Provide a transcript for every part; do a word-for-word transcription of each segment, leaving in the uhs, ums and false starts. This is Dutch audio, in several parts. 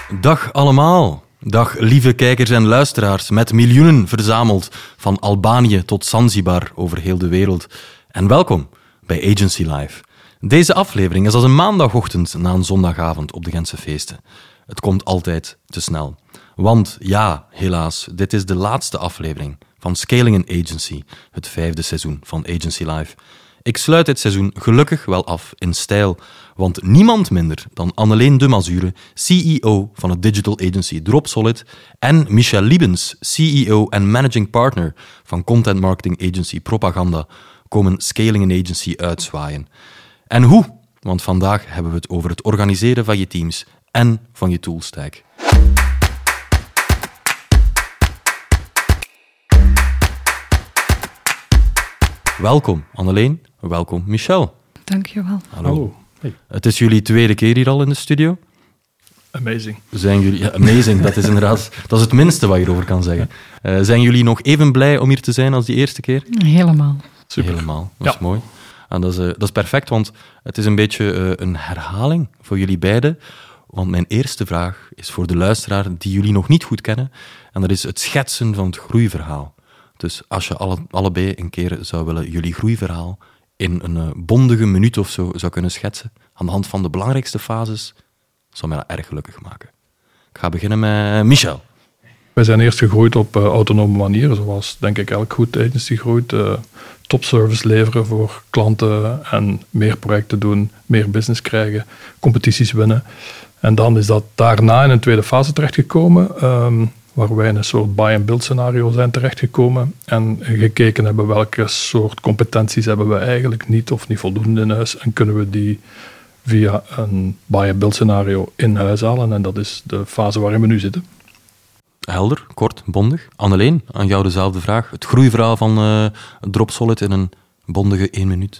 Dag allemaal. Dag lieve kijkers en luisteraars, met miljoenen verzameld van Albanië tot Zanzibar over heel de wereld. En welkom bij Agency Live. Deze aflevering is als een maandagochtend na een zondagavond op de Gentse feesten. Het komt altijd te snel. Want ja, helaas, dit is de laatste aflevering van Scaling an Agency, het vijfde seizoen van Agency Live. Ik sluit dit seizoen gelukkig wel af in stijl, want niemand minder dan Anneleen de Mazure, C E O van het digital agency Dropsolid, en Michel Liebens, C E O en managing partner van content marketing agency Propaganda, komen Scaling an Agency uitzwaaien. En hoe? Want vandaag hebben we het over het organiseren van je teams en van je toolstack. Welkom Anneleen, welkom Michel. Dankjewel. Hallo. Hallo. Hey. Het is jullie tweede keer hier al in de studio. Amazing. Zijn jullie, ja, amazing, dat is inderdaad dat is het minste wat je erover kan zeggen. Uh, zijn jullie nog even blij om hier te zijn als die eerste keer? Helemaal. Super. Helemaal, dat Ja. is mooi. En dat, is, uh, dat is perfect, want het is een beetje uh, een herhaling voor jullie beiden. Want mijn eerste vraag is voor de luisteraar die jullie nog niet goed kennen. En dat is het schetsen van het groeiverhaal. Dus als je alle, allebei een keer zou willen jullie groeiverhaal in een uh, bondige minuut of zo zou kunnen schetsen, aan de hand van de belangrijkste fases, zou mij dat erg gelukkig maken. Ik ga beginnen met Michel. Wij zijn eerst gegroeid op uh, autonome manieren, zoals denk ik elk goed agency groeit. Uh, topservice leveren voor klanten en meer projecten doen, meer business krijgen, competities winnen. En dan is dat daarna in een tweede fase terechtgekomen, um, waar wij in een soort buy-and-build scenario zijn terechtgekomen en gekeken hebben welke soort competenties hebben we eigenlijk niet of niet voldoende in huis en kunnen we die via een buy-and-build scenario in huis halen. En dat is de fase waarin we nu zitten. Helder, kort, bondig. Anneleen, aan jou dezelfde vraag. Het groeiverhaal van uh, Dropsolid in een bondige één minuut.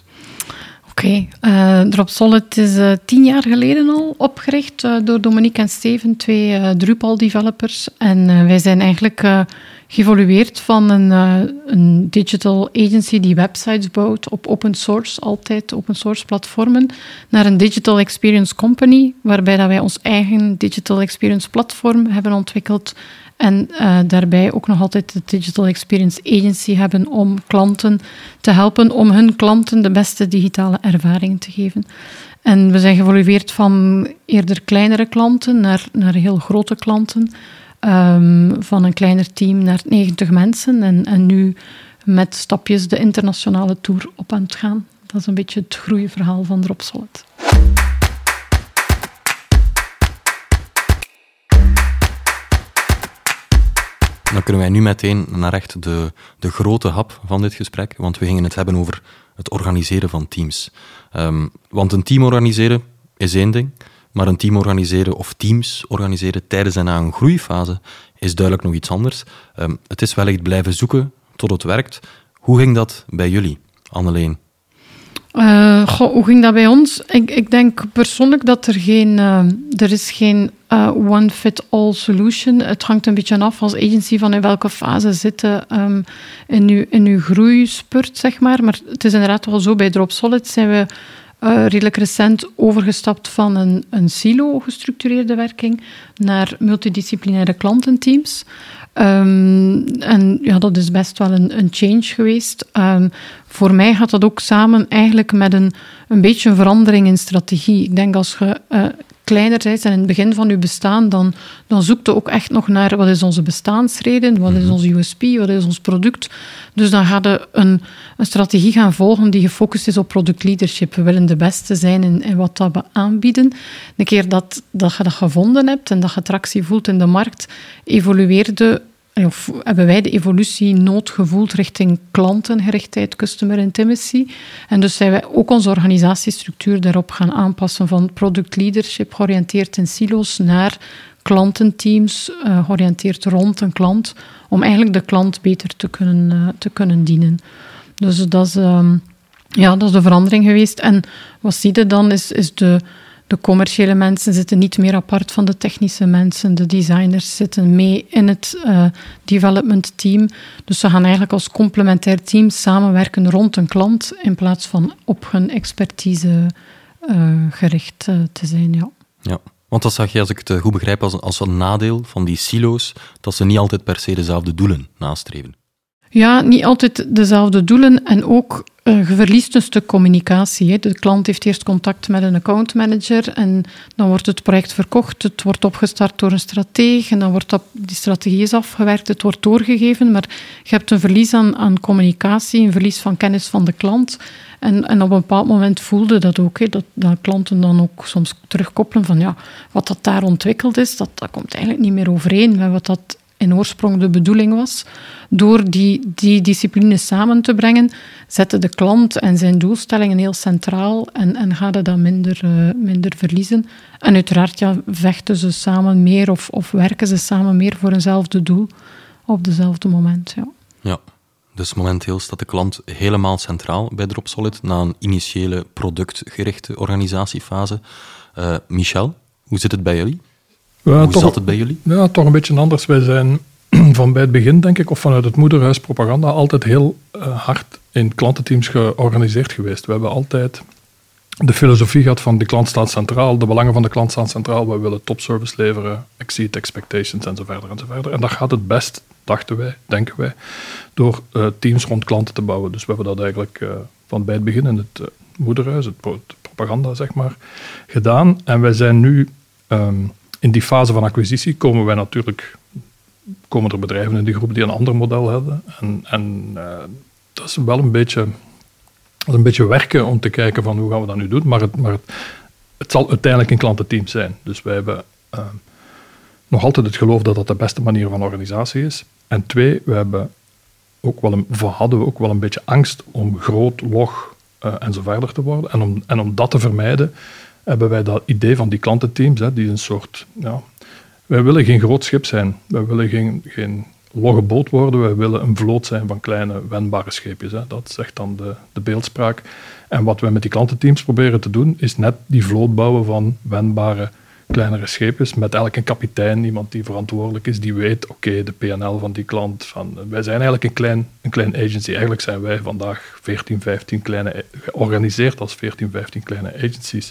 Oké, okay. uh, Dropsolid is uh, tien jaar geleden al opgericht uh, door Dominique en Steven, twee uh, Drupal-developers. En uh, wij zijn eigenlijk uh, geëvolueerd van een, uh, een digital agency die websites bouwt op open source, altijd open source platformen, naar een digital experience company, waarbij dat wij ons eigen digital experience platform hebben ontwikkeld. En uh, daarbij ook nog altijd de Digital Experience Agency hebben om klanten te helpen, om hun klanten de beste digitale ervaringen te geven. En we zijn geëvolueerd van eerder kleinere klanten naar, naar heel grote klanten. Um, van een kleiner team naar negentig mensen. En, en nu met stapjes de internationale tour op aan het gaan. Dat is een beetje het groeiverhaal van Dropsolid. Dan kunnen wij nu meteen naar echt de, de grote hap van dit gesprek, want we gingen het hebben over het organiseren van teams. Um, want een team organiseren is één ding, maar een team organiseren of teams organiseren tijdens en na een groeifase is duidelijk nog iets anders. Um, het is wellicht blijven zoeken tot het werkt. Hoe ging dat bij jullie, Anneleen? Uh, goh, hoe ging dat bij ons? Ik, ik denk persoonlijk dat er geen... Uh, er is geen uh, one-fit-all solution. Het hangt een beetje af als agency van in welke fase zitten um, in, uw, in uw groeispurt, zeg maar. Maar het is inderdaad wel zo, bij Dropsolid zijn we uh, redelijk recent overgestapt van een, een silo-gestructureerde werking naar multidisciplinaire klantenteams. Um, en ja, dat is best wel een, een change geweest. Um, voor mij gaat dat ook samen eigenlijk met een, een beetje een verandering in strategie. Ik denk als je uh, kleiner bent en in het begin van je bestaan, dan, dan zoekt je ook echt nog naar wat is onze bestaansreden, wat is onze U S P, wat is ons product. Dus dan ga je een, een strategie gaan volgen die gefocust is op product leadership. We willen de beste zijn in, in wat dat we aanbieden. Een keer dat, dat je dat gevonden hebt en dat je tractie voelt in de markt, evolueerde Of hebben wij de evolutie nood gevoeld richting klantengerichtheid, customer intimacy. En dus zijn wij ook onze organisatiestructuur daarop gaan aanpassen van product leadership, georiënteerd in silo's, naar klantenteams, uh, georiënteerd rond een klant, om eigenlijk de klant beter te kunnen, uh, te kunnen dienen. Dus dat is, um, ja, dat is de verandering geweest. En wat zie je dan, is, is de... De commerciële mensen zitten niet meer apart van de technische mensen. De designers zitten mee in het uh, development team. Dus ze gaan eigenlijk als complementair team samenwerken rond een klant in plaats van op hun expertise uh, gericht uh, te zijn. Ja. Ja, Want dat zag je, als ik het goed begrijp, als, als een nadeel van die silo's, dat ze niet altijd per se dezelfde doelen nastreven. Ja, niet altijd dezelfde doelen en ook uh, je verliest een stuk communicatie. Hè. De klant heeft eerst contact met een accountmanager en dan wordt het project verkocht, het wordt opgestart door een strateeg en dan wordt dat, die strategie is afgewerkt, het wordt doorgegeven, maar je hebt een verlies aan, aan communicatie, een verlies van kennis van de klant. En, en op een bepaald moment voelde dat ook, hè, dat, dat klanten dan ook soms terugkoppelen van ja, wat dat daar ontwikkeld is, dat, dat komt eigenlijk niet meer overeen met wat dat in oorsprong de bedoeling was. Door die, die disciplines samen te brengen, zetten de klant en zijn doelstellingen heel centraal en, en gaan dat minder, uh, minder verliezen. En uiteraard ja, vechten ze samen meer of, of werken ze samen meer voor eenzelfde doel op dezelfde moment. Ja. Ja, dus momenteel staat de klant helemaal centraal bij Dropsolid na een initiële productgerichte organisatiefase. Uh, Michel, hoe zit het bij jullie? Ja, Hoe toch, zat het bij jullie? Ja, toch een beetje anders. Wij zijn van bij het begin, denk ik, of vanuit het moederhuis propaganda, altijd heel uh, hard in klantenteams georganiseerd geweest. We hebben altijd de filosofie gehad van de klant staat centraal, de belangen van de klant staan centraal, we willen topservice leveren, exceed expectations en zo verder en zo verder. En dat gaat het best, dachten wij, denken wij, door uh, teams rond klanten te bouwen. Dus we hebben dat eigenlijk uh, van bij het begin in het uh, moederhuis, het, pro- het propaganda, zeg maar, gedaan. En wij zijn nu... Um, In die fase van acquisitie komen wij natuurlijk, komen er bedrijven in die groep die een ander model hebben. En, en uh, dat is wel een beetje, dat is een beetje werken om te kijken van hoe gaan we dat nu doen. Maar het, maar het, het zal uiteindelijk een klantenteam zijn. Dus wij hebben uh, nog altijd het geloof dat dat de beste manier van organisatie is. En twee, we hebben ook wel een, hadden we ook wel een beetje angst om groot, log uh, en zo verder te worden. En om, en om dat te vermijden, hebben wij dat idee van die klantenteams, hè, die een soort... Ja, wij willen geen groot schip zijn. Wij willen geen, geen logge boot worden. Wij willen een vloot zijn van kleine, wendbare scheepjes. Hè. Dat is echt dan de, de beeldspraak. En wat wij met die klantenteams proberen te doen, is net die vloot bouwen van wendbare, kleinere scheepjes, met elk een kapitein, iemand die verantwoordelijk is, die weet, oké, okay, de P en L van die klant. Van, wij zijn eigenlijk een klein, een klein agency. Eigenlijk zijn wij vandaag veertien, vijftien kleine... georganiseerd als veertien, vijftien kleine agencies.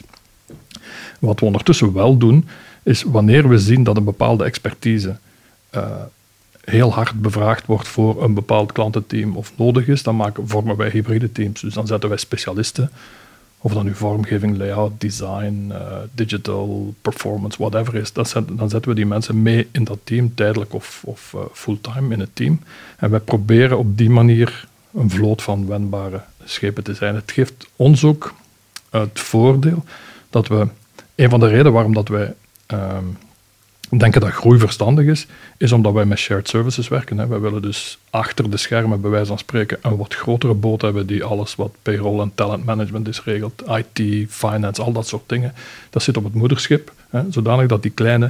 Wat we ondertussen wel doen, is wanneer we zien dat een bepaalde expertise uh, heel hard bevraagd wordt voor een bepaald klantenteam of nodig is, dan maken, vormen wij hybride teams. Dus dan zetten wij specialisten, of dat nu vormgeving, layout, design, uh, digital, performance, whatever is, dan zetten, dan zetten we die mensen mee in dat team, tijdelijk of, of uh, fulltime in het team. En wij proberen op die manier een vloot van wendbare schepen te zijn. Het geeft ons ook uh, het voordeel dat we, een van de redenen waarom dat wij uh, denken dat groei verstandig is, is omdat wij met shared services werken. Hè. Wij willen dus achter de schermen, bij wijze van spreken, een wat grotere boot hebben die alles wat payroll en talent management is regelt, I T, finance, al dat soort dingen. Dat zit op het moederschip, hè, zodanig dat die kleine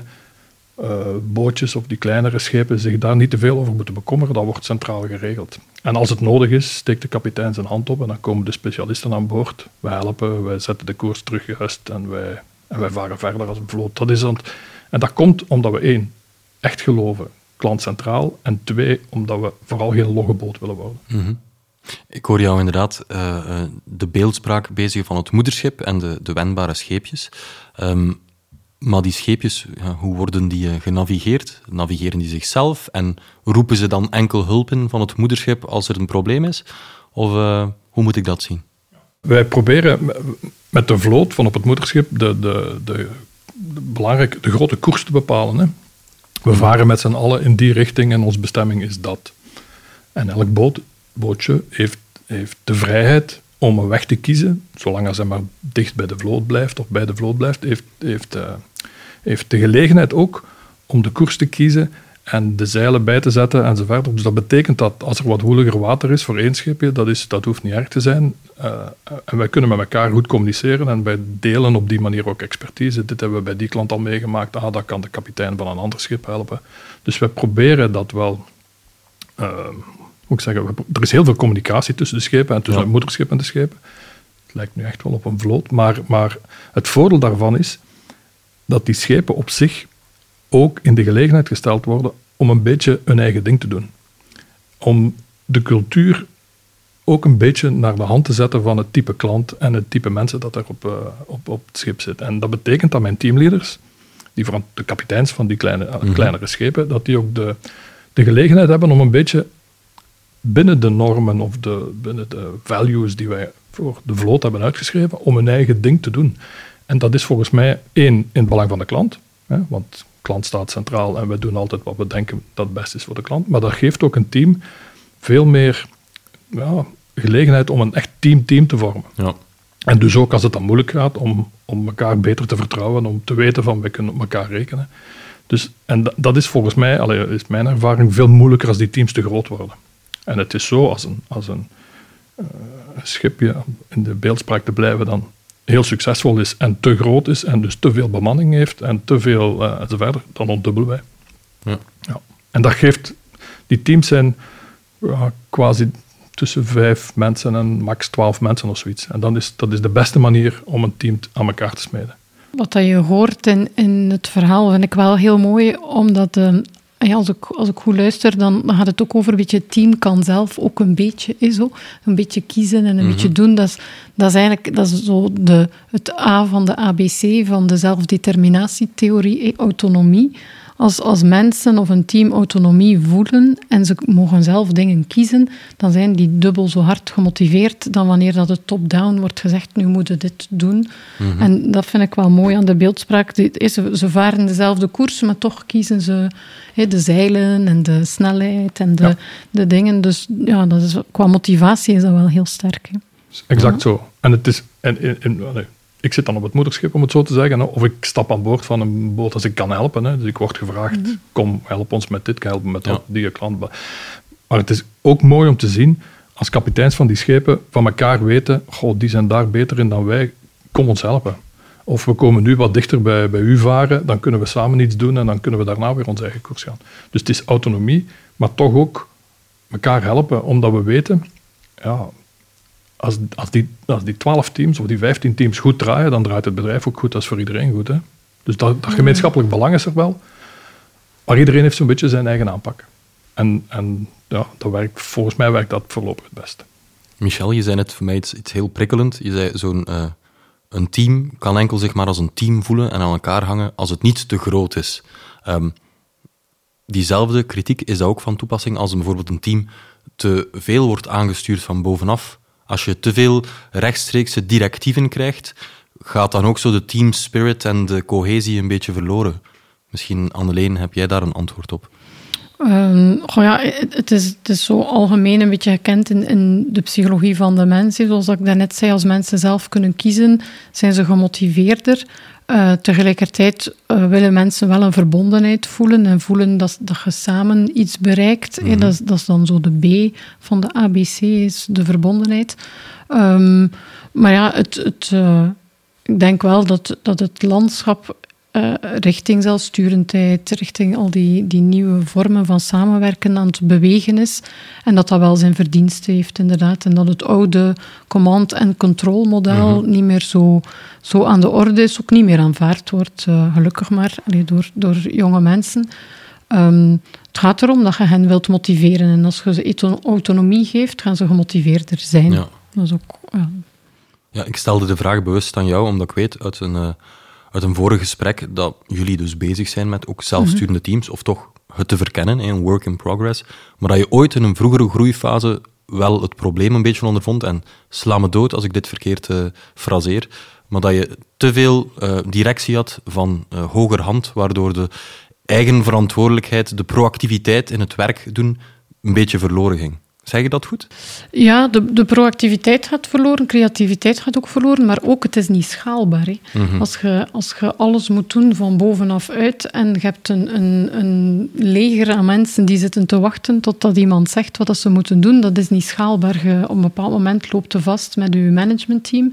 uh, bootjes of die kleinere schepen zich daar niet te veel over moeten bekommeren. Dat wordt centraal geregeld. En als het nodig is, steekt de kapitein zijn hand op en dan komen de specialisten aan boord. Wij helpen, wij zetten de koers terug juist en wij, en wij varen verder als een vloot. Dat is dan, en dat komt omdat we één, echt geloven, klant centraal, en twee, omdat we vooral geen logge boot willen worden. Mm-hmm. Ik hoor jou inderdaad uh, de beeldspraak bezigen van het moederschip en de, de wendbare scheepjes. Um, maar die scheepjes, ja, hoe worden die uh, genavigeerd? Navigeren die zichzelf en roepen ze dan enkel hulp in van het moederschip als er een probleem is? Of uh, hoe moet ik dat zien? Wij proberen met de vloot van op het moederschip de, de, de, de, belangrijk, de grote koers te bepalen. Hè. We varen met z'n allen in die richting en onze bestemming is dat. En elk boot, bootje heeft, heeft de vrijheid om een weg te kiezen, zolang als hij maar dicht bij de vloot blijft of bij de vloot blijft, heeft, heeft, uh, heeft de gelegenheid ook om de koers te kiezen en de zeilen bij te zetten enzovoort. Dus dat betekent dat als er wat woeliger water is voor één schipje, dat, is, dat hoeft niet erg te zijn. Uh, en wij kunnen met elkaar goed communiceren en wij delen op die manier ook expertise. Dit hebben we bij die klant al meegemaakt. Ah, dat kan de kapitein van een ander schip helpen. Dus wij proberen dat wel... Uh, moet ik zeggen, er is heel veel communicatie tussen de schepen en tussen ja. het moederschip en de schepen. Het lijkt nu echt wel op een vloot, maar, maar het voordeel daarvan is dat die schepen op zich ook in de gelegenheid gesteld worden om een beetje hun eigen ding te doen. Om de cultuur ook een beetje naar de hand te zetten van het type klant en het type mensen dat er op, uh, op, op het schip zit. En dat betekent dat mijn teamleaders die verant- de kapiteins van die kleine, uh, kleinere schepen, dat die ook de, de gelegenheid hebben om een beetje binnen de normen of de, binnen de values die wij voor de vloot hebben uitgeschreven, om hun eigen ding te doen. En dat is volgens mij één, in het belang van de klant, hè, want de klant staat centraal en wij doen altijd wat we denken dat het best is voor de klant, maar dat geeft ook een team veel meer ja, gelegenheid om een echt team-team te vormen. Ja. En dus ook als het dan moeilijk gaat, om, om elkaar beter te vertrouwen, om te weten van, we kunnen op elkaar rekenen. Dus, en dat, dat is volgens mij, allee, is mijn ervaring, veel moeilijker als die teams te groot worden. En het is zo, als een, als een uh, schipje, in de beeldspraak te blijven, dan heel succesvol is en te groot is en dus te veel bemanning heeft en te veel uh, enzovoort, dan ontdubbelen wij. Ja. Ja. En dat geeft, die teams zijn ja, quasi tussen vijf mensen en max twaalf mensen of zoiets. En dan is, dat is de beste manier om een team aan elkaar te smeden. Wat dat je hoort in, in het verhaal vind ik wel heel mooi, omdat uh, ja, als, ik, als ik goed luister, dan, dan gaat het ook over een beetje het team kan zelf ook een beetje, is zo, een beetje kiezen en een mm-hmm. beetje doen. Dat is, dat is eigenlijk dat is zo de, het A van de A B C van de zelfdeterminatietheorie, autonomie. Als, als mensen of een team autonomie voelen en ze mogen zelf dingen kiezen, dan zijn die dubbel zo hard gemotiveerd dan wanneer dat het top-down wordt gezegd, nu moeten we dit doen. Mm-hmm. En dat vind ik wel mooi aan de beeldspraak. Ze, ze varen dezelfde koers, maar toch kiezen ze he, de zeilen en de snelheid en de, ja. de dingen. Dus ja, dat is, qua motivatie is dat wel heel sterk. He. Exact ja. zo. En het is... En, en, en, nee. Ik zit dan op het moederschip, om het zo te zeggen. Of ik stap aan boord van een boot als ik kan helpen. Hè. Dus ik word gevraagd, mm-hmm. kom, help ons met dit, help me met dat, ja. die klant. Maar het is ook mooi om te zien, als kapiteins van die schepen van elkaar weten, goh, die zijn daar beter in dan wij, kom ons helpen. Of we komen nu wat dichter bij, bij u varen, dan kunnen we samen iets doen en dan kunnen we daarna weer onze eigen koers gaan. Dus het is autonomie, maar toch ook elkaar helpen, omdat we weten... ja. Als, als, die, als die twaalf teams of die vijftien teams goed draaien, dan draait het bedrijf ook goed. Dat is voor iedereen goed. Hè? Dus dat, dat gemeenschappelijk belang is er wel. Maar iedereen heeft zo'n beetje zijn eigen aanpak. En, en ja, dat werkt, volgens mij werkt dat voorlopig het beste. Michel, je zei net voor mij iets, iets heel prikkelend. Je zei, zo'n, uh, een team kan enkel zich maar als een team voelen en aan elkaar hangen als het niet te groot is. Um, diezelfde kritiek, is dat ook van toepassing als bijvoorbeeld een team te veel wordt aangestuurd van bovenaf? Als je te veel rechtstreekse directieven krijgt, gaat dan ook zo de team spirit en de cohesie een beetje verloren. Misschien, Anneleen, heb jij daar een antwoord op? Um, goh ja, het is, het is zo algemeen een beetje gekend in, in de psychologie van de mens. Zoals ik daarnet zei, als mensen zelf kunnen kiezen, zijn ze gemotiveerder. Uh, tegelijkertijd uh, willen mensen wel een verbondenheid voelen en voelen dat, dat je samen iets bereikt. Mm-hmm. Dat, dat is dan zo de B van de A B C, is de verbondenheid. Um, maar ja, het, het, uh, ik denk wel dat, dat het landschap uh, richting zelfsturendheid, richting al die, die nieuwe vormen van samenwerken aan het bewegen is. En dat dat wel zijn verdiensten heeft, inderdaad. En dat het oude command- en control-model mm-hmm. niet meer zo, zo aan de orde is, ook niet meer aanvaard wordt, uh, gelukkig maar, allee, door, door jonge mensen. Um, het gaat erom dat je hen wilt motiveren. En als je ze autonomie geeft, gaan ze gemotiveerder zijn. Ja. Dat is ook... Ja. Ja, ik stelde de vraag bewust aan jou, omdat ik weet uit een, uh, uit een vorig gesprek dat jullie dus bezig zijn met ook zelfsturende mm-hmm. teams, of toch het te verkennen, een work in progress, maar dat je ooit in een vroegere groeifase wel het probleem een beetje ondervond, en sla me dood als ik dit verkeerd uh, fraseer, maar dat je te veel uh, directie had van uh, hogerhand, waardoor de eigen verantwoordelijkheid, de proactiviteit in het werk doen, een beetje verloren ging. Zeg je dat goed? Ja, de, de proactiviteit gaat verloren, creativiteit gaat ook verloren, maar ook het is niet schaalbaar. Hè. Mm-hmm. Als je, als je alles moet doen van bovenaf uit en je hebt een, een, een leger aan mensen die zitten te wachten totdat iemand zegt wat ze moeten doen, dat is niet schaalbaar. Je, op een bepaald moment loopt je vast met je managementteam.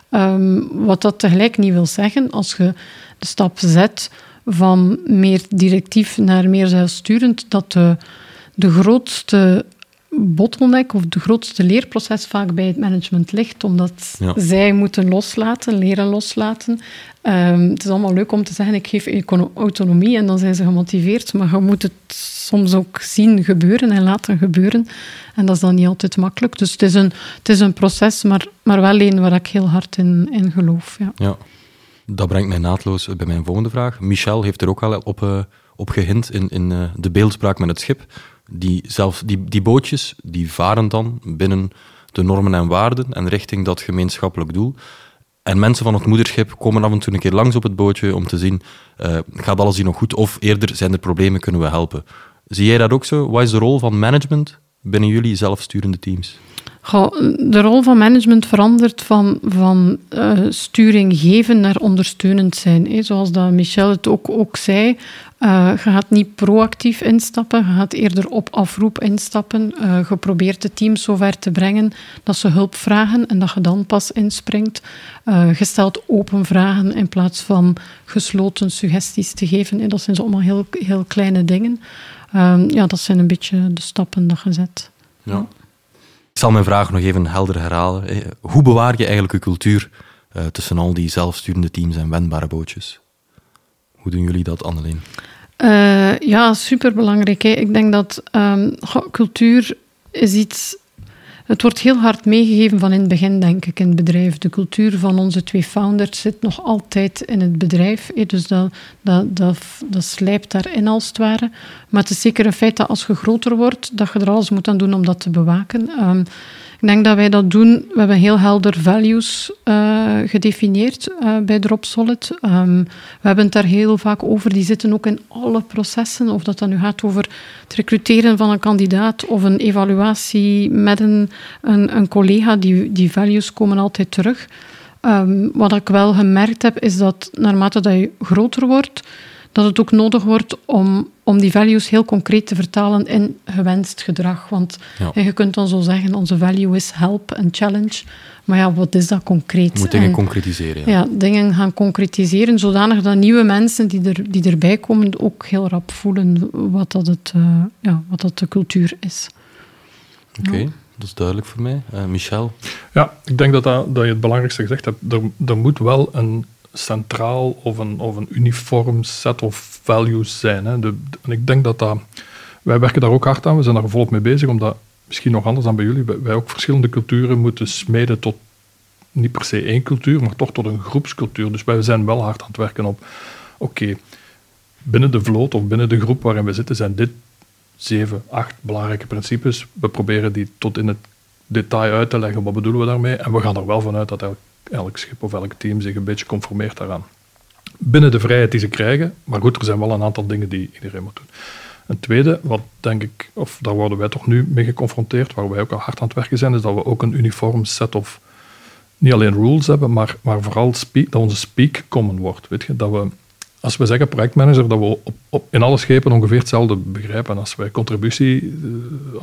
Um, wat dat tegelijk niet wil zeggen, als je de stap zet van meer directief naar meer zelfsturend, dat de, de grootste bottleneck of de grootste leerproces vaak bij het management ligt, omdat ja. zij moeten loslaten, leren loslaten. Um, het is allemaal leuk om te zeggen, ik geef autonomie en dan zijn ze gemotiveerd, maar je moet het soms ook zien gebeuren en laten gebeuren. En dat is dan niet altijd makkelijk. Dus het is een, het is een proces, maar, maar wel een waar ik heel hard in, in geloof. Ja. Ja. Dat brengt mij naadloos bij mijn volgende vraag. Michel heeft er ook al op, uh, op gehint in, in uh, de beeldspraak met het schip. Die, zelf, die, die bootjes die varen dan binnen de normen en waarden en richting dat gemeenschappelijk doel. En mensen van het moederschip komen af en toe een keer langs op het bootje om te zien, uh, gaat alles hier nog goed? Of eerder, zijn er problemen, kunnen we helpen? Zie jij dat ook zo? Wat is de rol van management binnen jullie zelfsturende teams? Goh, de rol van management verandert van, van uh, sturing geven naar ondersteunend zijn. Hè. Zoals dat Michel het ook, ook zei, uh, je gaat niet proactief instappen, je gaat eerder op afroep instappen. Uh, je probeert het team zover te brengen dat ze hulp vragen en dat je dan pas inspringt. Uh, je stelt open vragen in plaats van gesloten suggesties te geven. Hè. Dat zijn zo allemaal heel, heel kleine dingen. Uh, ja, dat zijn een beetje de stappen dat je zet. Ja. Ik zal mijn vraag nog even helder herhalen. Hoe bewaar je eigenlijk je cultuur uh, tussen al die zelfsturende teams en wendbare bootjes? Hoe doen jullie dat, Anneleen? Uh, ja, superbelangrijk. Hè. Ik denk dat um, cultuur is iets... Het wordt heel hard meegegeven van in het begin, denk ik, in het bedrijf. De cultuur van onze twee founders zit nog altijd in het bedrijf. Hè. Dus dat, dat, dat, dat slijpt daarin als het ware. Maar het is zeker een feit dat als je groter wordt, dat je er alles moet aan doen om dat te bewaken. Um, ik denk dat wij dat doen. We hebben heel helder values uh, gedefinieerd uh, bij Dropsolid. Um, we hebben het daar heel vaak over. Die zitten ook in alle processen. Of dat dan nu gaat over het recruteren van een kandidaat of een evaluatie met een, een, een collega. Die, die values komen altijd terug. Um, wat ik wel gemerkt heb, is dat naarmate dat je groter wordt, dat het ook nodig wordt om, om die values heel concreet te vertalen in gewenst gedrag. Want ja. je kunt dan zo zeggen, onze value is help en challenge. Maar ja, wat is dat concreet? Je moet dingen en, concretiseren. Ja. ja, dingen gaan concretiseren, zodanig dat nieuwe mensen die, er, die erbij komen ook heel rap voelen wat dat, het, uh, ja, wat dat de cultuur is. Oké, okay, ja. dat is duidelijk voor mij. Uh, Michel? Ja, ik denk dat, dat, dat je het belangrijkste gezegd hebt. Er, er moet wel een centraal of een, of een uniform set of values zijn. Hè. De, de, en ik denk dat dat... Wij werken daar ook hard aan, we zijn daar volop mee bezig, omdat, misschien nog anders dan bij jullie, wij ook verschillende culturen moeten smeden tot niet per se één cultuur, maar toch tot een groepscultuur. Dus wij zijn wel hard aan het werken op, oké, okay, binnen de vloot of binnen de groep waarin we zitten, zijn dit zeven, acht belangrijke principes. We proberen die tot in het detail uit te leggen, wat bedoelen we daarmee? En we gaan er wel vanuit dat elk elk schip of elk team zich een beetje conformeert daaraan. Binnen de vrijheid die ze krijgen, maar goed, er zijn wel een aantal dingen die iedereen moet doen. Een tweede, wat denk ik, of daar worden wij toch nu mee geconfronteerd, waar wij ook al hard aan het werken zijn, is dat we ook een uniform set of, niet alleen rules hebben, maar, maar vooral speak, dat onze speak common wordt. Weet je, dat we, als we zeggen projectmanager, dat we op, op, in alle schepen ongeveer hetzelfde begrijpen. En als wij contributie uh,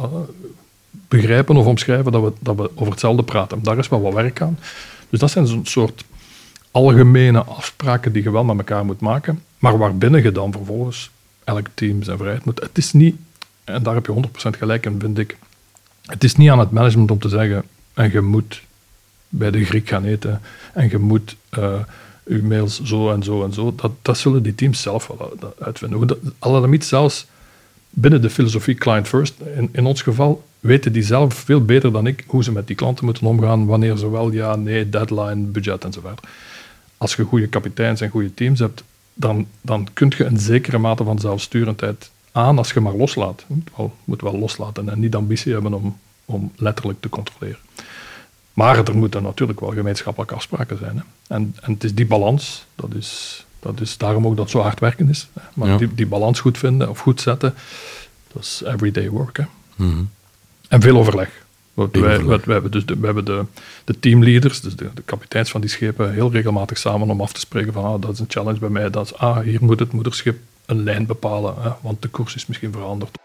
begrijpen of omschrijven, dat we, dat we over hetzelfde praten. Daar is wel wat werk aan. Dus dat zijn zo'n soort algemene afspraken die je wel met elkaar moet maken, maar waarbinnen je dan vervolgens elk team zijn vrijheid moet. Het is niet, en daar heb je honderd procent gelijk in, vind ik, het is niet aan het management om te zeggen, en je moet bij de Griek gaan eten, en je moet uh, je mails zo en zo en zo. Dat, dat zullen die teams zelf wel uitvinden. Al zelfs binnen de filosofie client first, in, in ons geval, weten die zelf veel beter dan ik hoe ze met die klanten moeten omgaan, wanneer ze wel, ja, nee, deadline, budget enzovoort. Als je goede kapiteins en goede teams hebt, dan, dan kun je een zekere mate van zelfsturendheid aan als je maar loslaat. Je moet wel, moet wel loslaten en niet ambitie hebben om, om letterlijk te controleren. Maar er moeten natuurlijk wel gemeenschappelijke afspraken zijn. Hè. En, en het is die balans, dat is, dat is daarom ook dat zo hard werken is. Hè. Maar ja. die, die balans goed vinden of goed zetten, dat is everyday work. Hè. Mm-hmm. En veel overleg. Wij, wij, wij hebben, dus de, wij hebben de, de teamleaders, dus de, de kapiteins van die schepen, heel regelmatig samen om af te spreken van ah, dat is een challenge bij mij, dat is, ah, hier moet het moederschip een lijn bepalen, hè, want de koers is misschien veranderd.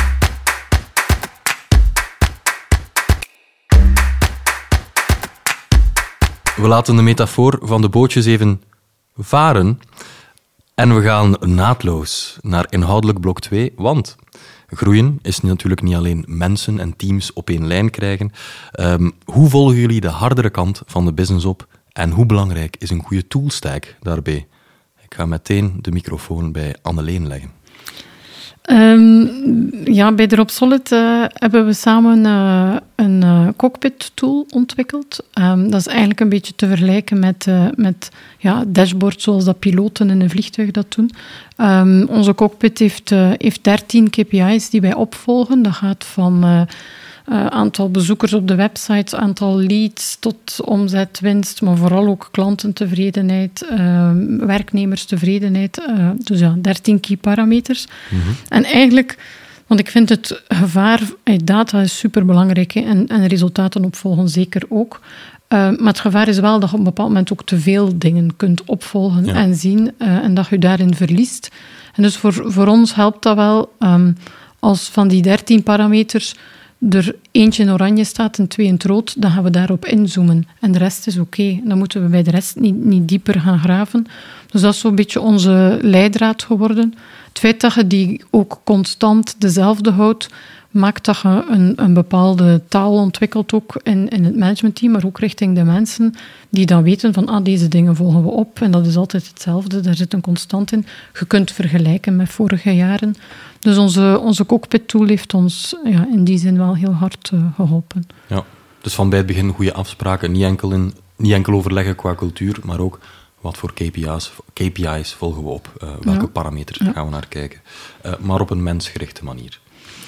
We laten de metafoor van de bootjes even varen en we gaan naadloos naar inhoudelijk blok twee, want groeien is natuurlijk niet alleen mensen en teams op één lijn krijgen. Um, hoe volgen jullie de hardere kant van de business op en hoe belangrijk is een goede toolstack daarbij? Ik ga meteen de microfoon bij Anneleen leggen. Um, ja, bij Drop Solid uh, hebben we samen uh, een uh, cockpit tool ontwikkeld. Um, dat is eigenlijk een beetje te vergelijken met, uh, met ja, dashboard zoals dat piloten in een vliegtuig dat doen. Um, onze cockpit heeft, uh, heeft dertien K P I's die wij opvolgen. Dat gaat van uh, uh, aantal bezoekers op de website, aantal leads tot omzet, winst, maar vooral ook klantentevredenheid, uh, werknemerstevredenheid. Uh, dus ja, dertien key parameters. Mm-hmm. En eigenlijk, want ik vind het gevaar uit data is superbelangrijk hè, en, en resultaten opvolgen zeker ook. Uh, maar het gevaar is wel dat je op een bepaald moment ook te veel dingen kunt opvolgen ja. en zien uh, en dat je daarin verliest. En dus voor, voor ons helpt dat wel um, als van die dertien parameters er eentje in oranje staat en twee in het rood, dan gaan we daarop inzoomen. En de rest is oké. Okay. Dan moeten we bij de rest niet, niet dieper gaan graven. Dus dat is zo'n beetje onze leidraad geworden. Het feit dat je die ook constant dezelfde houdt, maakt dat je een, een bepaalde taal ontwikkelt ook in, in het managementteam, maar ook richting de mensen die dan weten van ah, deze dingen volgen we op en dat is altijd hetzelfde, daar zit een constant in. Je kunt vergelijken met vorige jaren. Dus onze, onze cockpit tool heeft ons ja, in die zin wel heel hard uh, geholpen. Ja, dus van bij het begin goede afspraken, niet enkel, in, niet enkel overleggen qua cultuur, maar ook wat voor K P I's, K P I's volgen we op, uh, welke ja. parameters ja. gaan we naar kijken, uh, maar op een mensgerichte manier.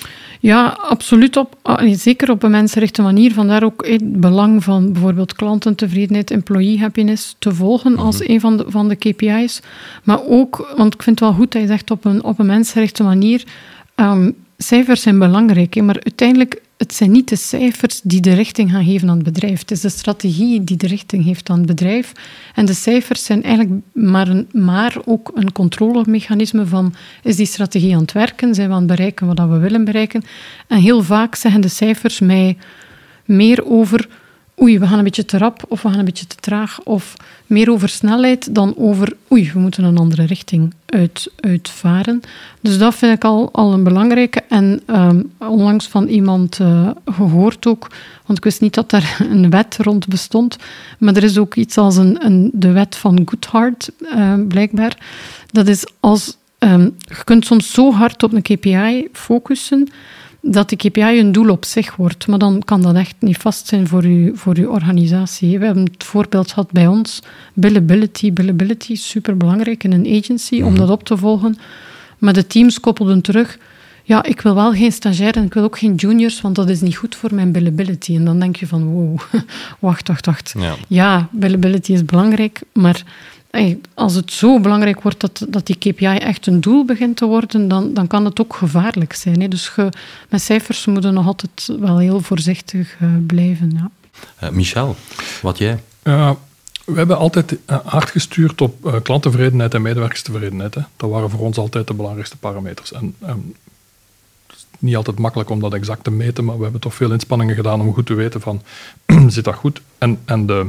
Ja, absoluut. Op, zeker op een mensgerichte manier. Vandaar ook het belang van bijvoorbeeld klantentevredenheid, employee happiness te volgen mm-hmm. als een van de, van de K P I's. Maar ook, want ik vind het wel goed dat je zegt op een, op een mensgerichte manier, um, cijfers zijn belangrijk, hè, maar uiteindelijk het zijn niet de cijfers die de richting gaan geven aan het bedrijf. Het is de strategie die de richting geeft aan het bedrijf. En de cijfers zijn eigenlijk maar, een, maar ook een controlemechanisme van is die strategie aan het werken? Zijn we aan het bereiken wat we willen bereiken? En heel vaak zeggen de cijfers mij meer over oei, we gaan een beetje te rap of we gaan een beetje te traag of meer over snelheid dan over oei, we moeten een andere richting uit, uitvaren. Dus dat vind ik al, al een belangrijke. En um, onlangs van iemand uh, gehoord ook, want ik wist niet dat daar een wet rond bestond, maar er is ook iets als een, een, de wet van Goodhart, uh, blijkbaar. Dat is als um, je kunt soms zo hard op een K P I focussen dat de K P I een doel op zich wordt. Maar dan kan dat echt niet vast zijn voor uw, voor uw organisatie. We hebben het voorbeeld gehad bij ons. Billability. Billability is superbelangrijk in een agency mm-hmm. om dat op te volgen. Maar de teams koppelden terug. Ja, ik wil wel geen stagiair en ik wil ook geen juniors, want dat is niet goed voor mijn billability. En dan denk je van, wow, wacht, wacht, wacht. Ja, ja billability is belangrijk, maar hey, als het zo belangrijk wordt dat, dat die K P I echt een doel begint te worden, dan, dan kan het ook gevaarlijk zijn. Hè. Dus ge, met cijfers moeten we nog altijd wel heel voorzichtig uh, blijven. Ja. Uh, Michel, wat jij? Uh, we hebben altijd uh, hard gestuurd op uh, klanttevredenheid en medewerkerstevredenheid. Hè. Dat waren voor ons altijd de belangrijkste parameters. En, um, het is niet altijd makkelijk om dat exact te meten, maar we hebben toch veel inspanningen gedaan om goed te weten van, zit dat goed? En, en de,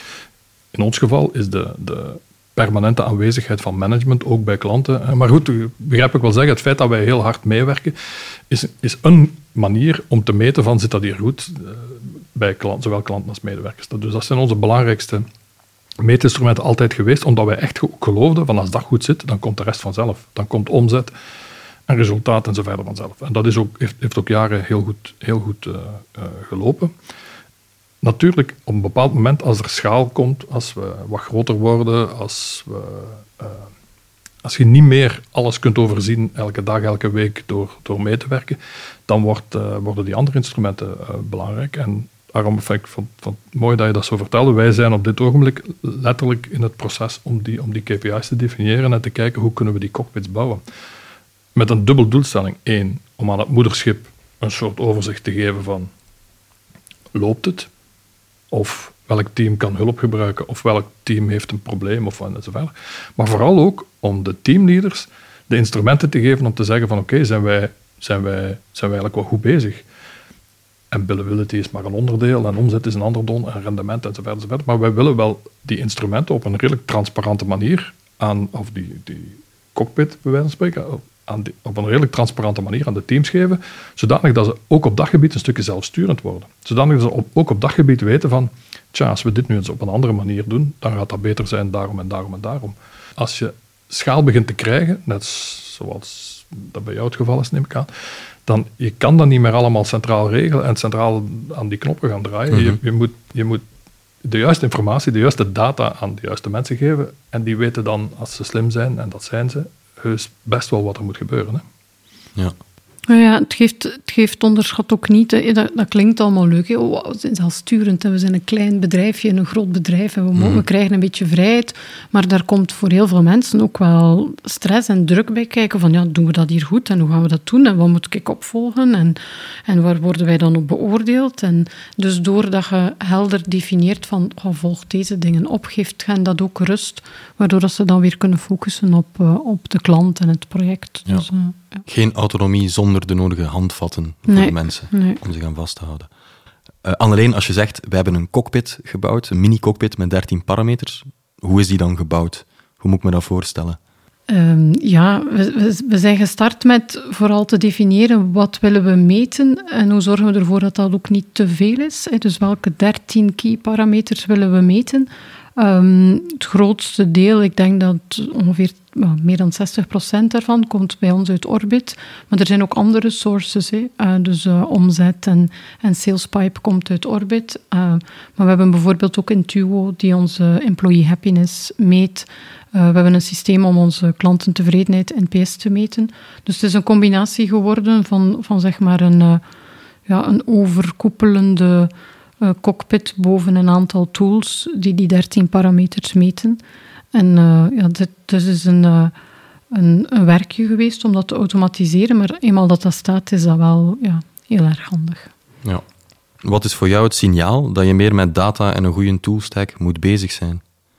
in ons geval is de... de permanente aanwezigheid van management, ook bij klanten. Maar goed, begrijp ik wel zeggen, het feit dat wij heel hard meewerken, is, is een manier om te meten van, zit dat hier goed, bij klant, zowel klanten als medewerkers. Dus dat zijn onze belangrijkste meetinstrumenten altijd geweest, omdat wij echt geloofden van, als dat goed zit, dan komt de rest vanzelf. Dan komt omzet en resultaat en zo verder vanzelf. En dat is ook, heeft, heeft ook jaren heel goed, heel goed uh, uh, gelopen. Natuurlijk, op een bepaald moment, als er schaal komt, als we wat groter worden, als, we, uh, als je niet meer alles kunt overzien, elke dag, elke week, door, door mee te werken, dan wordt, uh, worden die andere instrumenten uh, belangrijk. En daarom vind ik van, van mooi dat je dat zo vertelde. Wij zijn op dit ogenblik letterlijk in het proces om die, om die K P I's te definiëren en te kijken hoe kunnen we die cockpits bouwen. Met een dubbel doelstelling. Eén, om aan het moederschip een soort overzicht te geven van, loopt het? Of welk team kan hulp gebruiken, of welk team heeft een probleem, of enzovoort. Maar vooral ook om de teamleaders de instrumenten te geven om te zeggen van oké, okay, zijn, wij, zijn, wij, zijn wij eigenlijk wel goed bezig. En billability is maar een onderdeel, en omzet is een ander don, en rendement, enzovoort, enzovoort. Maar wij willen wel die instrumenten op een redelijk transparante manier aan, of die, die cockpit, bij wijze van spreken, aan die, op een redelijk transparante manier aan de teams geven, zodanig dat ze ook op dat gebied een stukje zelfsturend worden. Zodanig dat ze op, ook op dat gebied weten van, tja, als we dit nu eens op een andere manier doen, dan gaat dat beter zijn daarom en daarom en daarom. Als je schaal begint te krijgen, net zoals dat bij jou het geval is, neem ik aan, dan je kan dat niet meer allemaal centraal regelen en centraal aan die knoppen gaan draaien. Mm-hmm. je, je, moet, je moet de juiste informatie, de juiste data aan de juiste mensen geven en die weten dan, als ze slim zijn, en dat zijn ze, heus best wel wat er moet gebeuren. Hè? Ja. Ja, het geeft, het geeft onderschat ook niet. Dat, dat klinkt allemaal leuk. Hè. Oh, we zijn zelfsturend en we zijn een klein bedrijfje, een groot bedrijf en we, mogen, we krijgen een beetje vrijheid. Maar daar komt voor heel veel mensen ook wel stress en druk bij kijken. Van ja, doen we dat hier goed en hoe gaan we dat doen en wat moet ik opvolgen en, en waar worden wij dan op beoordeeld? En dus doordat je helder definieert van oh, volg deze dingen op, geeft hen dat ook rust, waardoor dat ze dan weer kunnen focussen op, uh, op de klant en het project. Ja. Dus, uh, ja. Geen autonomie zonder de nodige handvatten voor nee, de mensen nee. om zich aan vast te houden. Uh, Anneleen, als je zegt, we hebben een cockpit gebouwd, een mini-cockpit met dertien parameters, hoe is die dan gebouwd? Hoe moet ik me dat voorstellen? Um, ja, we, we, we zijn gestart met vooral te definiëren wat willen we meten en hoe zorgen we ervoor dat dat ook niet te veel is. Dus welke dertien key parameters willen we meten? Um, het grootste deel, ik denk dat ongeveer well, meer dan zestig procent daarvan komt bij ons uit Orbit. Maar er zijn ook andere sources. Hè. Uh, dus uh, omzet en, en salespipe komt uit Orbit. Uh, maar we hebben bijvoorbeeld ook Intuo die onze employee happiness meet. Uh, we hebben een systeem om onze klantentevredenheid, N P S, te meten. Dus het is een combinatie geworden van, van zeg maar een, uh, ja, een overkoepelende uh, cockpit boven een aantal tools die die dertien parameters meten. En uh, ja, dit, dit is een, uh, een, een werkje geweest om dat te automatiseren, maar eenmaal dat dat staat, is dat wel ja, heel erg handig. Ja. Wat is voor jou het signaal dat je meer met data en een goede toolstack moet bezig zijn?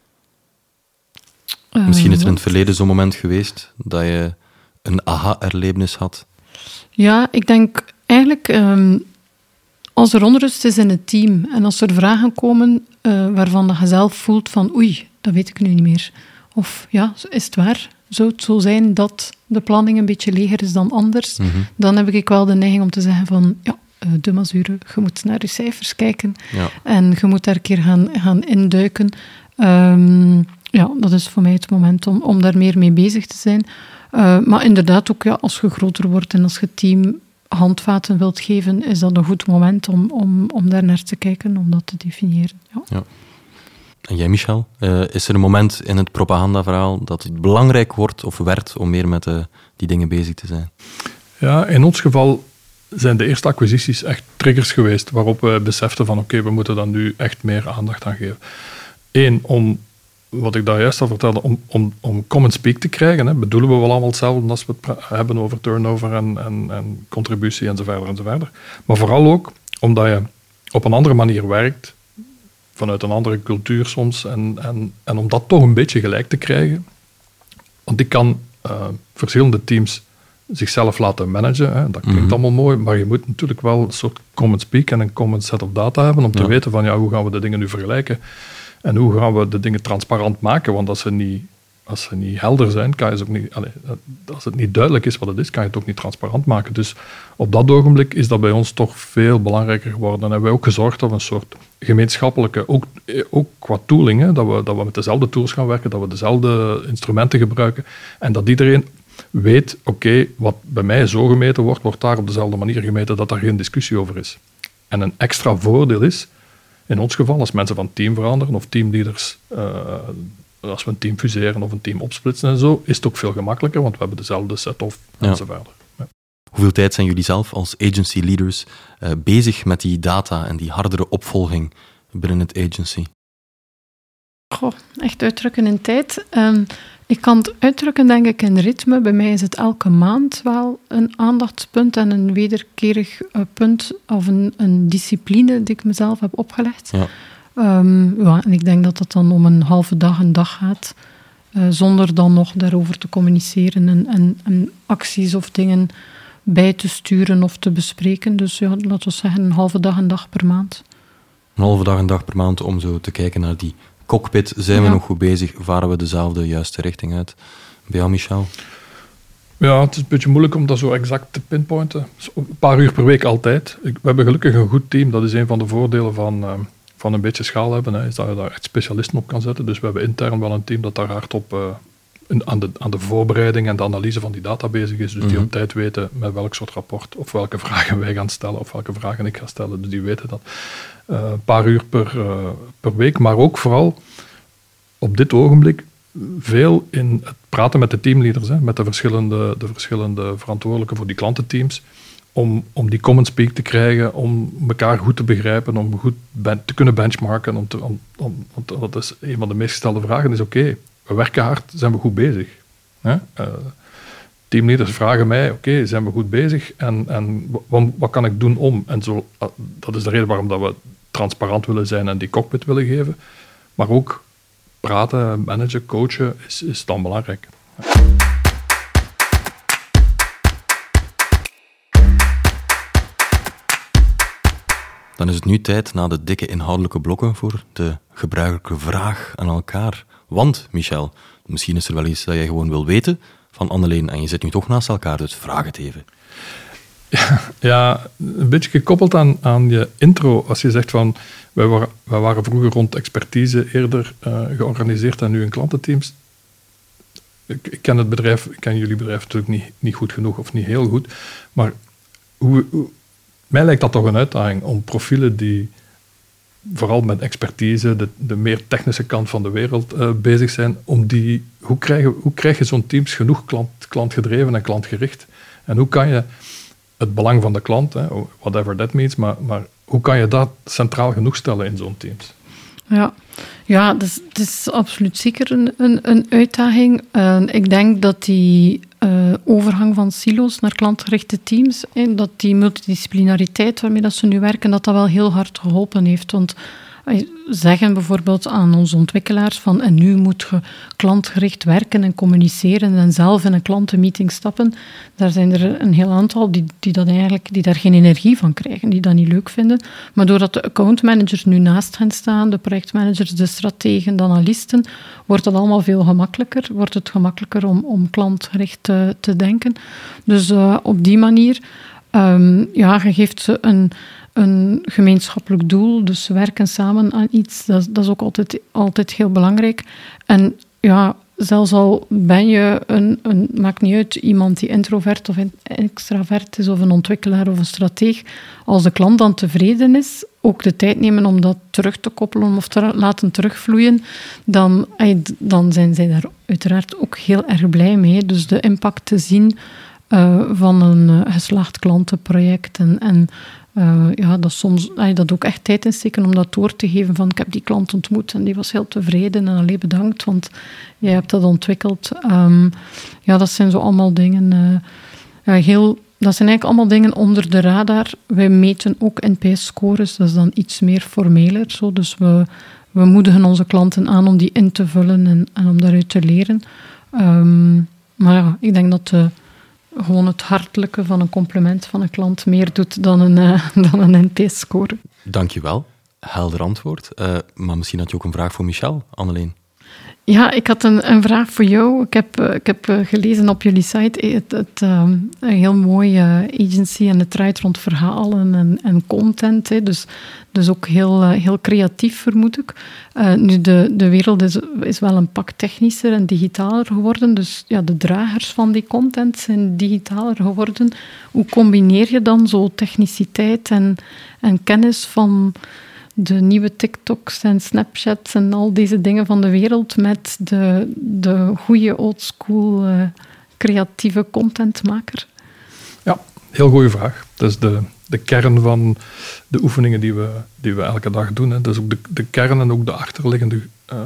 Uh, Misschien is er in het verleden zo'n moment geweest dat je een aha-erlevenis had. Ja, ik denk eigenlijk eigenlijk... Um, als er onrust is in het team en als er vragen komen uh, waarvan je zelf voelt van oei, dat weet ik nu niet meer. Of ja, is het waar? Zou het zo zijn dat de planning een beetje leger is dan anders? Mm-hmm. Dan heb ik wel de neiging om te zeggen van ja, uh, de mazure, je moet naar je cijfers kijken ja. en je moet daar een keer gaan, gaan induiken. Um, ja, dat is voor mij het moment om, om daar meer mee bezig te zijn. Uh, maar inderdaad ook ja, als je groter wordt en als je team handvaten wilt geven, is dat een goed moment om, om, om daar naar te kijken, om dat te definiëren. Ja. Ja. En jij, Michel, uh, is er een moment in het propagandaverhaal dat het belangrijk wordt of werd om meer met uh, die dingen bezig te zijn? Ja, in ons geval zijn de eerste acquisities echt triggers geweest waarop we beseften van oké, okay, we moeten daar nu echt meer aandacht aan geven. Eén, om wat ik daar juist al vertelde, om, om, om common speak te krijgen, hè, bedoelen we wel allemaal hetzelfde als we het pra- hebben over turnover en, en, en contributie enzovoort enzovoort. Maar vooral ook omdat je op een andere manier werkt, vanuit een andere cultuur soms, en, en, en om dat toch een beetje gelijk te krijgen. Want ik kan uh, verschillende teams zichzelf laten managen, hè, dat klinkt mm-hmm. allemaal mooi, maar je moet natuurlijk wel een soort common speak en een common set of data hebben om ja. te weten van ja, hoe gaan we de dingen nu vergelijken. En hoe gaan we de dingen transparant maken? Want als ze niet, als ze niet helder zijn, kan je ze ook niet, allez, als het niet duidelijk is wat het is, kan je het ook niet transparant maken. Dus op dat ogenblik is dat bij ons toch veel belangrijker geworden. En hebben wij ook gezorgd dat we een soort gemeenschappelijke, ook, ook qua tooling, hè, dat, we, dat we met dezelfde tools gaan werken, dat we dezelfde instrumenten gebruiken en dat iedereen weet, oké, okay, wat bij mij zo gemeten wordt, wordt daar op dezelfde manier gemeten, dat daar geen discussie over is. En een extra voordeel is, in ons geval, als mensen van team veranderen of teamleaders, uh, als we een team fuseren of een team opsplitsen en zo, is het ook veel gemakkelijker, want we hebben dezelfde set-off ja. enzovoort. Ja. Hoeveel tijd zijn jullie zelf als agency leaders uh, bezig met die data en die hardere opvolging binnen het agency? Goh, echt uitdrukken in tijd. Um, ik kan het uitdrukken, denk ik, in ritme. Bij mij is het elke maand wel een aandachtspunt en een wederkerig uh, punt of een, een discipline die ik mezelf heb opgelegd. Ja. Um, ja, en ik denk dat dat dan om een halve dag, een dag gaat, uh, zonder dan nog daarover te communiceren en, en, en acties of dingen bij te sturen of te bespreken. Dus ja, laten we zeggen een halve dag, een dag per maand. Een halve dag, een dag per maand om zo te kijken naar die cockpit. Zijn we ja. nog goed bezig? Varen we dezelfde juiste richting uit? Bij jou, Michel? Ja, het is een beetje moeilijk om dat zo exact te pinpointen. Een paar uur per week altijd. We hebben gelukkig een goed team. Dat is een van de voordelen van, uh, van een beetje schaal hebben. Hè, is dat je daar echt specialisten op kan zetten. Dus we hebben intern wel een team dat daar hard op, uh, aan de, aan de voorbereiding en de analyse van die data bezig is. Dus die Mm-hmm. op tijd weten met welk soort rapport of welke vragen wij gaan stellen of welke vragen ik ga stellen. Dus die weten dat. Uh, een paar uur per, uh, per week, maar ook vooral op dit ogenblik veel in het praten met de teamleaders, hè, met de verschillende, de verschillende verantwoordelijken voor die klantenteams, om, om die common speak te krijgen, om elkaar goed te begrijpen, om goed ben, te kunnen benchmarken. Om te, om, om, want dat is een van de meest gestelde vragen, is oké, okay, we werken hard, zijn we goed bezig? Hè? Uh, teamleaders vragen mij, oké, okay, zijn we goed bezig? En, en wat, wat kan ik doen om? En zo, uh, dat is de reden waarom dat we transparant willen zijn en die cockpit willen geven. Maar ook praten, managen, coachen is, is dan belangrijk. Dan is het nu tijd na de dikke inhoudelijke blokken voor de gebruikelijke vraag aan elkaar. Want, Michel, misschien is er wel iets dat jij gewoon wil weten van Anneleen en je zit nu toch naast elkaar, dus vraag het even. Ja, ja een beetje gekoppeld aan, aan je intro. Als je zegt van, wij waren, wij waren vroeger rond expertise eerder uh, georganiseerd en nu in klantenteams. Ik, ik ken het bedrijf, ik ken jullie bedrijf natuurlijk niet, niet goed genoeg of niet heel goed, maar hoe, hoe, mij lijkt dat toch een uitdaging om profielen die vooral met expertise, de, de meer technische kant van de wereld uh, bezig zijn, om die, hoe, krijgen, hoe krijg je zo'n teams genoeg klant, klantgedreven en klantgericht? En hoe kan je het belang van de klant, hè, whatever that means, maar, maar hoe kan je dat centraal genoeg stellen in zo'n teams? Ja, ja het, is, het is absoluut zeker een, een, een uitdaging. Uh, ik denk dat die uh, overgang van silo's naar klantgerichte teams, en dat die multidisciplinariteit waarmee dat ze nu werken, dat dat wel heel hard geholpen heeft. Want zeggen bijvoorbeeld aan onze ontwikkelaars van en nu moet je klantgericht werken en communiceren en zelf in een klantenmeeting stappen. Daar zijn er een heel aantal die, die, dat eigenlijk, die daar geen energie van krijgen, die dat niet leuk vinden. Maar doordat de accountmanagers nu naast hen staan, de projectmanagers, de strategen, de analisten, wordt dat allemaal veel gemakkelijker. Wordt het gemakkelijker om, om klantgericht te, te denken. Dus uh, op die manier, um, ja, je geeft ze een een gemeenschappelijk doel, dus werken samen aan iets, dat, dat is ook altijd, altijd heel belangrijk. En ja, zelfs al ben je een, een, maakt niet uit, iemand die introvert of extravert is, of een ontwikkelaar of een strateeg, als de klant dan tevreden is, ook de tijd nemen om dat terug te koppelen of te laten terugvloeien, dan, dan zijn zij daar uiteraard ook heel erg blij mee. Dus de impact te zien uh, van een uh, geslaagd klantenproject en, en Uh, ja, dat soms uh, dat ook echt tijd insteken om dat door te geven van ik heb die klant ontmoet en die was heel tevreden en allee bedankt, want jij hebt dat ontwikkeld. Um, ja, dat zijn zo allemaal dingen uh, uh, heel, dat zijn eigenlijk allemaal dingen onder de radar. Wij meten ook N P S-scores, dat is dan iets meer formeler. Zo. Dus we, we moedigen onze klanten aan om die in te vullen en, en om daaruit te leren. Um, maar ja, ik denk dat de gewoon het hartelijke van een compliment van een klant meer doet dan een, uh, dan een N P S-score. Dank je wel. Helder antwoord. Uh, maar misschien had je ook een vraag voor Michel, Anneleen. Ja, ik had een, een vraag voor jou. Ik heb, uh, ik heb uh, gelezen op jullie site het, het, uh, een heel mooie uh, agency en het draait rond verhalen en, en content. Hè. Dus, dus ook heel, uh, heel creatief, vermoed ik. Uh, nu, de, de wereld is, is wel een pak technischer en digitaler geworden. Dus ja, de dragers van die content zijn digitaler geworden. Hoe combineer je dan zo techniciteit en, en kennis van de nieuwe TikToks en Snapchats en al deze dingen van de wereld met de, de goede oldschool uh, creatieve contentmaker? Ja, heel goede vraag. Dat is de, de kern van de oefeningen die we, die we elke dag doen. Hè. Dat is ook de, de kern en ook de achterliggende, uh,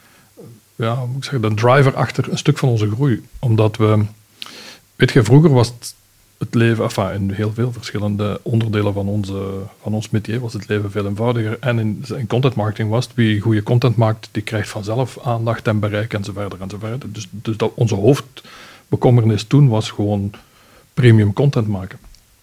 ja, hoe moet ik zeggen, de driver achter een stuk van onze groei. Omdat we, weet je, vroeger was het het leven, enfin, in heel veel verschillende onderdelen van, onze, van ons métier was het leven veel eenvoudiger. En in, in content marketing was het, wie goede content maakt, die krijgt vanzelf aandacht en bereik enzovoort enzovoort. Dus, dus dat onze hoofdbekommernis toen was gewoon premium content maken.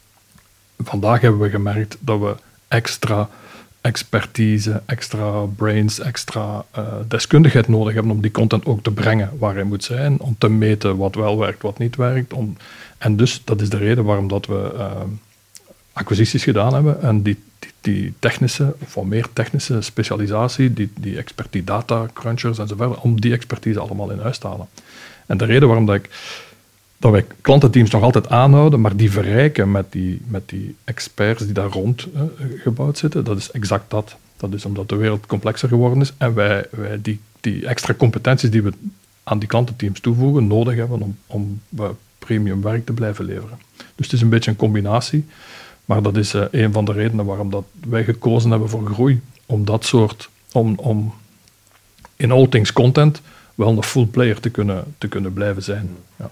Vandaag hebben we gemerkt dat we extra expertise, extra brains, extra uh, deskundigheid nodig hebben om die content ook te brengen waar hij moet zijn, om te meten wat wel werkt, wat niet werkt. Om, en dus, dat is de reden waarom dat we uh, acquisities gedaan hebben en die, die, die technische, of wat meer technische specialisatie, die, die expertise, data crunchers enzovoort, om die expertise allemaal in huis te halen. En de reden waarom dat, ik, dat wij klantenteams nog altijd aanhouden, maar die verrijken met die, met die experts die daar rond uh, gebouwd zitten, dat is exact dat. Dat is omdat de wereld complexer geworden is en wij, wij die, die extra competenties die we aan die klantenteams toevoegen, nodig hebben om, om uh, premium werk te blijven leveren. Dus het is een beetje een combinatie, maar dat is uh, een van de redenen waarom dat wij gekozen hebben voor groei. Om dat soort, om, om in all things content wel een full player te kunnen, te kunnen blijven zijn. Ja.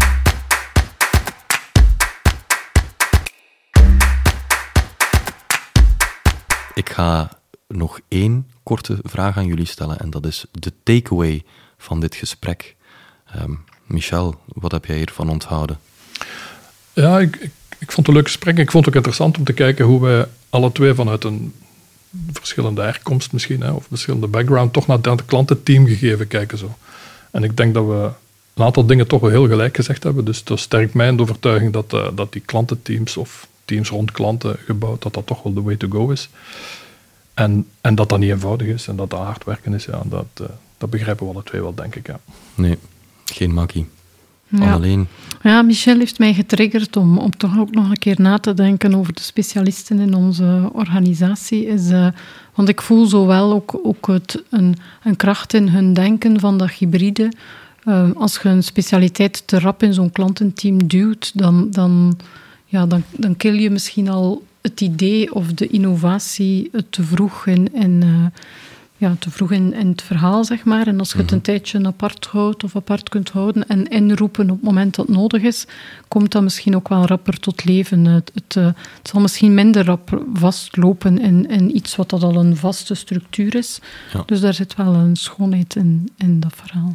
Ik ga nog één korte vraag aan jullie stellen en dat is de takeaway van dit gesprek. Um, Michel, wat heb jij hiervan onthouden? Ja, ik, ik, ik vond het een leuk gesprek. Ik vond het ook interessant om te kijken hoe wij alle twee vanuit een verschillende herkomst misschien, hè, of verschillende background, toch naar het klantenteam gegeven kijken. Zo. En ik denk dat we een aantal dingen toch wel heel gelijk gezegd hebben. Dus dat sterkt mij in de overtuiging dat, uh, dat die klantenteams of teams rond klanten gebouwd, dat dat toch wel de way to go is. En, en dat dat niet eenvoudig is en dat dat hard werken is. Ja, dat, uh, dat begrijpen we alle twee wel, denk ik. Ja. Nee, geen makkie. Ja. Alleen. Ja, Michel heeft mij getriggerd om, om toch ook nog een keer na te denken over de specialisten in onze organisatie. Is, uh, want ik voel zowel ook, ook het, een, een kracht in hun denken van dat hybride. Uh, als je een specialiteit te rap in zo'n klantenteam duwt, dan, dan, ja, dan, dan kill je misschien al het idee of de innovatie te vroeg in... in uh, Ja, te vroeg in, in het verhaal, zeg maar. En als je het Mm-hmm. een tijdje apart houdt of apart kunt houden en inroepen op het moment dat het nodig is, komt dat misschien ook wel rapper tot leven. Het, het, uh, het zal misschien minder rap vastlopen in, in iets wat dat al een vaste structuur is. Ja. Dus daar zit wel een schoonheid in, in dat verhaal.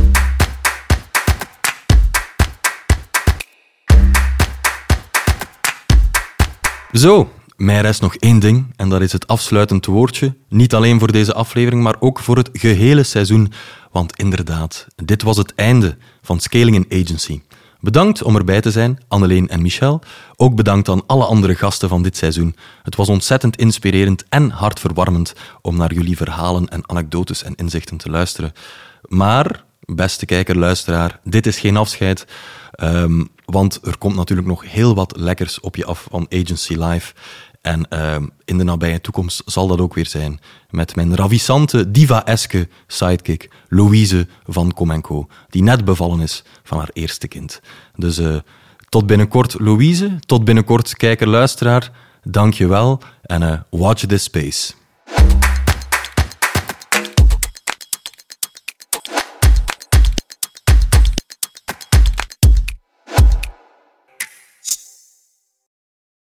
Zo, mij rest nog één ding en dat is het afsluitend woordje. Niet alleen voor deze aflevering, maar ook voor het gehele seizoen. Want inderdaad, dit was het einde van Scaling an Agency. Bedankt om erbij te zijn, Anneleen en Michel. Ook bedankt aan alle andere gasten van dit seizoen. Het was ontzettend inspirerend en hartverwarmend om naar jullie verhalen en anekdotes en inzichten te luisteren. Maar, beste kijker, luisteraar, dit is geen afscheid. Um, want er komt natuurlijk nog heel wat lekkers op je af van Agency Live. En uh, in de nabije toekomst zal dat ook weer zijn. Met mijn ravissante, diva-eske sidekick Louise van Com en Co. Die net bevallen is van haar eerste kind. Dus uh, tot binnenkort Louise, tot binnenkort kijker-luisteraar. Dank je wel en uh, watch this space.